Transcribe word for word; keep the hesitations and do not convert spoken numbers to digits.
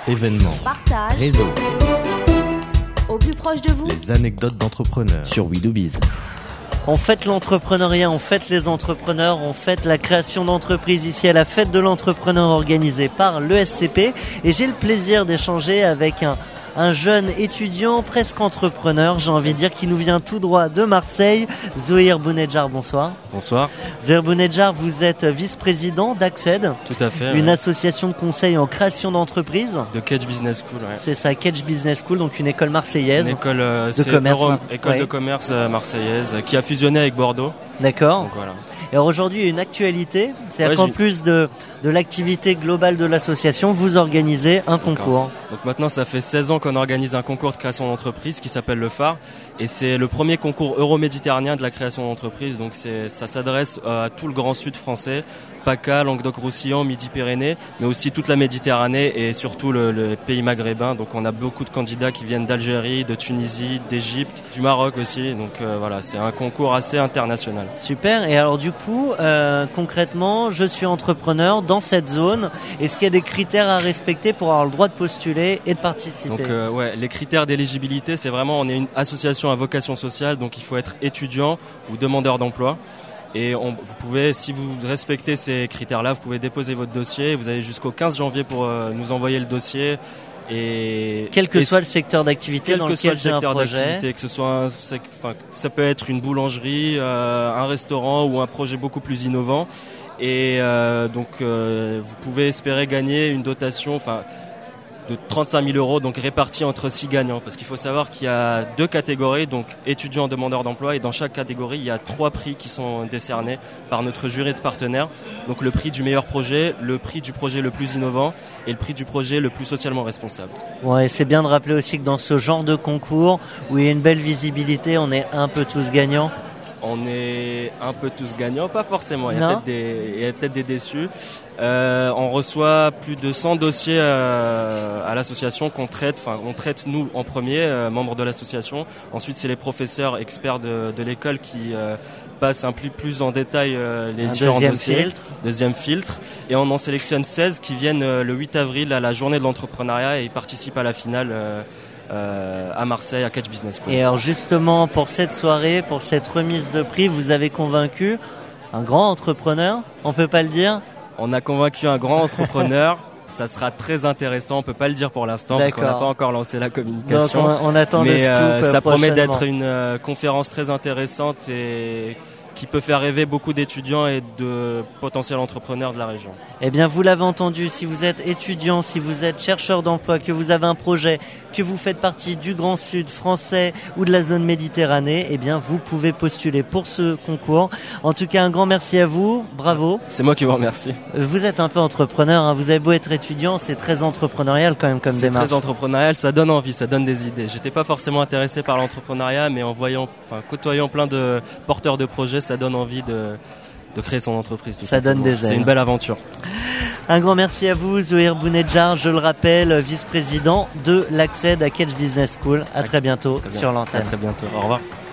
Événements, partage, réseau, au plus proche de vous. les anecdotes d'entrepreneurs sur We Do Biz. On fête l'entrepreneuriat, on fête les entrepreneurs, on fête la création d'entreprises ici à la fête de l'entrepreneur organisée par l'E S C P. Et j'ai le plaisir d'échanger avec un, un jeune étudiant presque entrepreneur, j'ai envie de dire, qui nous vient tout droit de Marseille. Zouhir Bounedjah, bonsoir. Bonsoir. Zouhir Bounedjah, vous êtes vice-président d'Acced, Tout à fait. une ouais. association de conseil en création d'entreprises. De Catch Business School. Ouais. C'est ça, Catch Business School, donc une école marseillaise. Une école, euh, c'est commerce, Euro- ouais. école Ouais. de commerce euh, marseillaise euh, qui a fusionné avec Bordeaux. D'accord. Donc voilà. Et alors aujourd'hui, il y a une actualité, c'est-à-dire Ouais, qu'en j'ai- plus de, de l'activité globale de l'association, vous organisez un concours. Donc maintenant, ça fait seize ans qu'on organise un concours de création d'entreprise qui s'appelle le phare. Et c'est le premier concours euro-méditerranéen de la création d'entreprise. Donc c'est, ça s'adresse euh, à tout le Grand Sud français, PACA, Languedoc-Roussillon, Midi-Pyrénées, mais aussi toute la Méditerranée et surtout le, le pays maghrébin. Donc on a beaucoup de candidats qui viennent d'Algérie, de Tunisie, d'Égypte, du Maroc aussi. Donc euh, voilà, c'est un concours assez international. Super. Et alors du coup, euh, concrètement, je suis entrepreneur dans cette zone. Est-ce qu'il y a des critères à respecter pour avoir le droit de postuler et de participer? Donc euh, ouais, les critères d'éligibilité, c'est vraiment, on est une association à vocation sociale, donc il faut être étudiant ou demandeur d'emploi. Et on, vous pouvez, si vous respectez ces critères-là, vous pouvez déposer votre dossier. Vous avez jusqu'au quinze janvier pour euh, nous envoyer le dossier. Et Quel que et soit le secteur d'activité quel dans que soit lequel le j'ai un secteur projet. d'activité, que ce soit, un, sec- enfin, ça peut être une boulangerie, euh, un restaurant ou un projet beaucoup plus innovant. Et euh, donc, euh, vous pouvez espérer gagner une dotation, enfin, de trente-cinq mille euros, donc répartie entre six gagnants. Parce qu'il faut savoir qu'il y a deux catégories, donc étudiants, demandeurs d'emploi, et dans chaque catégorie, il y a trois prix qui sont décernés par notre jury de partenaires. Donc le prix du meilleur projet, le prix du projet le plus innovant et le prix du projet le plus socialement responsable. Ouais, c'est bien de rappeler aussi que dans ce genre de concours où il y a une belle visibilité, on est un peu tous gagnants. On est un peu tous gagnants, pas forcément, il y a Non. peut-être des, il y a peut-être des déçus. Euh, on reçoit plus de cent dossiers euh, à l'association qu'on traite, enfin on traite nous en premier, euh, membres de l'association. Ensuite c'est les professeurs experts de, de l'école qui euh, passent un plus, plus en détail euh, les Un différents deuxième dossiers. filtre. Deuxième filtre. Et on en sélectionne seize qui viennent euh, le huit avril à la journée de l'entrepreneuriat et ils participent à la finale euh, euh, à Marseille, à Catch Business School. Et alors justement, pour cette soirée, pour cette remise de prix, vous avez convaincu un grand entrepreneur, on peut pas le dire? On a convaincu un grand entrepreneur. Ça sera très intéressant. On peut pas le dire pour l'instant parce qu'on n'a D'accord. pas encore lancé la Donc communication. on, on attend le Mais scoop euh, ça promet prochainement. d'être une euh, conférence très intéressante et qui peut faire rêver beaucoup d'étudiants et de potentiels entrepreneurs de la région. Eh bien, vous l'avez entendu, si vous êtes étudiant, si vous êtes chercheur d'emploi, que vous avez un projet, que vous faites partie du Grand Sud français ou de la zone Méditerranée, eh bien, vous pouvez postuler pour ce concours. En tout cas, un grand merci à vous, bravo. C'est moi qui vous remercie. Vous êtes un peu entrepreneur, hein. Vous avez beau être étudiant, c'est très entrepreneurial quand même comme C'est démarche. très entrepreneurial, ça donne envie, ça donne des idées. J'étais pas forcément intéressé par l'entrepreneuriat, mais en voyant, enfin, côtoyant plein de porteurs de projets, ça donne envie de, de créer son entreprise. tout Ça donne simplement. des ailes. C'est une belle aventure. Un grand merci à vous, Zouhir Bounedjah, je le rappelle, vice-président de l'Acced à Catch Business School. À très bientôt Très bien. sur À l'antenne. très bientôt. Au revoir.